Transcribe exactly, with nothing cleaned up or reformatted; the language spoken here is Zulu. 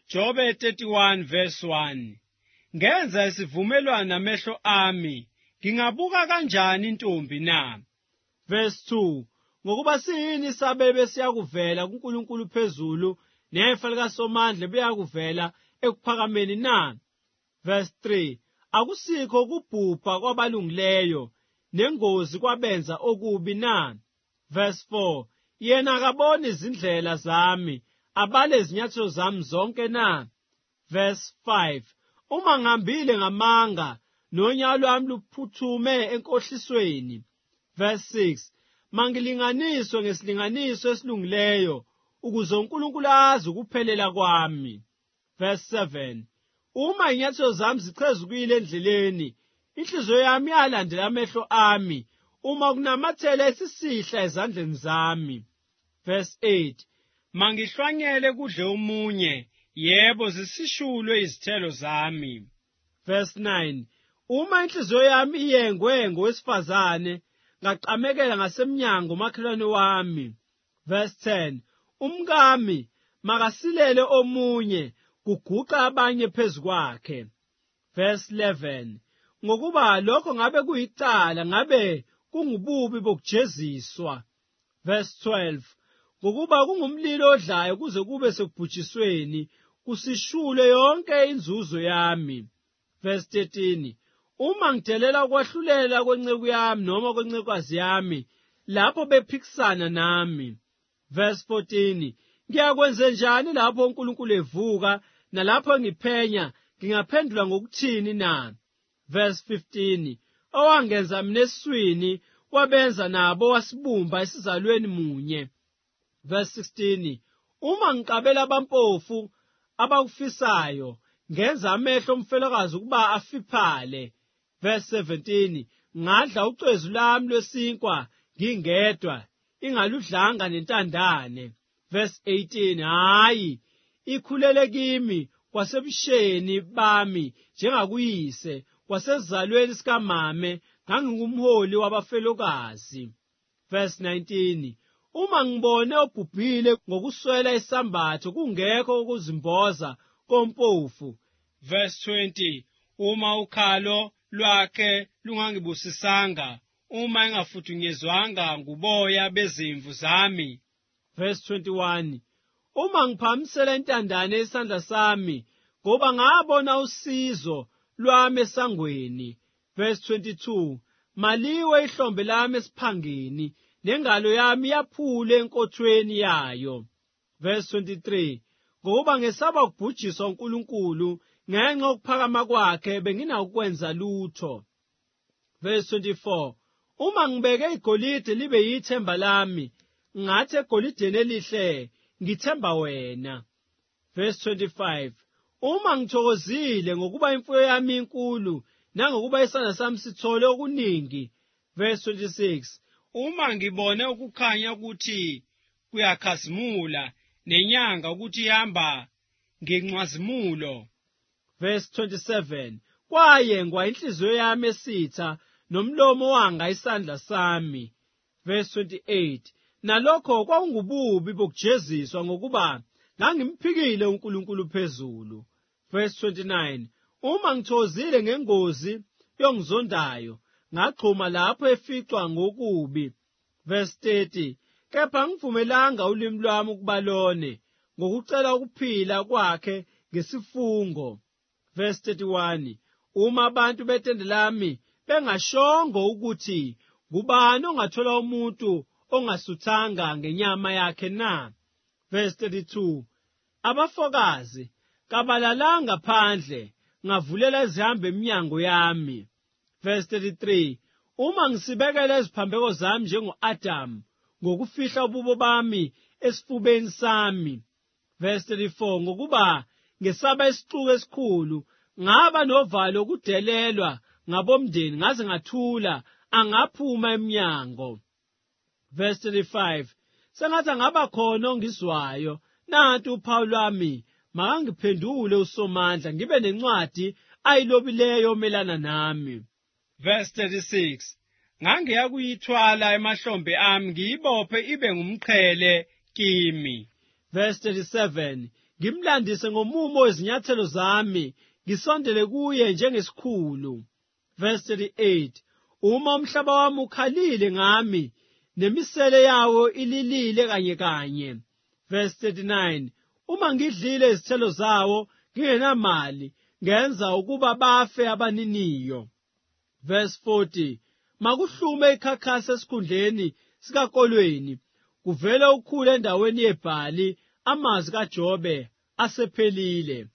Jobe thirty-one verse one. Ngenza isivumelwano namehlo ami, ngingabuka kanjani intombi na? Verse two. Ngokuba siyini isabelo siyakuvela kuNkulunkulu phezulu, nefa likaSomandla beyakuvela ekuphakameni na? Verse three. Akusikho ukubhubha kwabalungileyo, nengozi kwabenza okubi na? Verse four. Yena akabona izindlela zami, abale izinyathelo zami zonke na? Verse five. Uma ngihambile ngamanga, nonyalo lwami luphuthume enkohlisweni. Verse six. Mangilinganiswe ngesilinganiso esilungileyo, ukuze uNkulunkulu azi ukuphelela kwami. Verse seven. Uma inyathelo zami zichezukile endleleni, inhliziyo yami yalandela amehlo ami, uma kunamathela esisihla ezandleni zami. Verse eight. Mangihlwanyele kudle umunye, yebo zisishulwe izithelo zami. Verse nine. Uma inhliziyo yami iyengwe ngowesifazane, ngaqamekela ngasemnyango umakhelwane wami. Verse ten. Umkami makasilele omunye, kuguqa abanye phezu kwakhe. Verse eleven. Ngokuba lokho ngabe kuyicala, ngabe kungububi bokujeziswa. Verse twelve. Ngokuba kungumlilo odlayo kuze kube sekubhujisweni, kusishule yonke inzuzo yami. Verse thirteen. Uma ngidelela ukwahlulela kwenceku yami noma kwencekukazi yami, lapho bephikisana nami. Verse fourteen. Ngiyakwenze njani lapho uNkulunkulu evuka, nalapho ngiphenya, ngingaphendula ngokuthini na? Verse fifteen. Owangenza mina eswini, wabenza nabo wasibumba esizalweni munye. Verse sixteen. Uma ngiqabela abampofu abakufisayo, ngenza amehlo omfelokazi ukuba afiphale. Verse seventeen. Ngadla ucezu lami lwesinkwa ngingedwa, ingaludlanga nentandane. Verse eighteen. Hayi, ikhulele kimi kwasebusheni bami njengakuyise, kwasezalweni sikamame ngangingumholi wabafelokazi. Verse nineteen. Uma ngibone obhubhile ngokuswela isambatho kungekho ukuzimboza kompofu. Verse twenty. Uma ukhalo lwakhe lungangibusisanga, uma engafuthunyezwanga nguboya bezimvu zami. Verse twenty-one. Uma ngiphamisela intandane esandla sami, ngoba ngabona usizo lwami esangweni. Verse twenty-two. Maliwe ihlombe lami esiphangeni, nengalo yami yaphule enkothweni yayo. Verse twenty-three. Ngoba ngesaba ukubhujiswa uNkulunkulu, ngenxa yokuphakama kwakhe benginakwenza lutho. Verse twenty-four. Uma ngibeke igolide libe yithemba lami, ngathi egolideni elihle ngithemba wena. Verse twenty-five. Uma ngithokozile ngokuba imfuyo yami inkulu, nangokuba isandla sami sithole okuningi. Verse twenty-six. Uma ngibone ukukhanya ukuthi kuyakhazimula, nenyanga ukuthi ihamba ngenxwazimulo. Verse twenty-seven. Kwayengwa inhliziyo yami esitha, nomlomo wanga isandla sami. Verse twenty-eight. Nalokho kwakungububi bokujeziswa ngokuba ngangimphikile uNkulunkulu phezulu. Verse twenty-nine. Uma ngithozile ngengozi yongizondayo, ngagxuma lapho eficwa ngokubi. Verse thirty. Kepha ngivumelanga ulimi lwami ukuba lone, ngokucela ukuphila kwakhe ngesifungo. Verse thirty-one. Uma abantu betende lami bengashongo ukuthi, ngubani ongathola umuntu ongasuthanga ngenyama yakhe na? Verse thirty-two. Abafokazi kabalalanga phandle, ngavulela izihambe eminyango yami. Verse thirty-three. Uma ngisibekela iziphambeko zami njengo-Adamu, ngokufihla ububo bami esifubeni sami. Verse thirty-four. Ngokuba ngesaba isixuku esikhulu, ngaba novalo ukudelelwa ngabomndeni, ngaze ngathula, angaphuma eminyango. Verse thirty-five. Sengathi angaba khona ongizwayo, nanti uphawu lwami, makangiphendule uSomandla, ngibe nencwadi ayilobileyo melana nami. Verse thirty-six. Ngangiya kuyithwala emahlombe ami, ngiyibophe ibe ngumqhele kimi. Verse thirty-seven. ngimlandise ngomumo wezinyathelo zami, ngisondele kuye njengesikhulu. Verse thirty-eight. Uma umhlaba wami ukhalile ngami, nemisele yawo ililile kanye kanye. Verse thirty-nine. Uma ngidlile izithelo zawo ngingenamali, ngenza ukuba bafe abaniniyo. Verse forty. Makuhlume ikhakhasi esikhundleni sikakolweni, kuvele ukhula endaweni yebhali, amazwi kaJobe asephelile.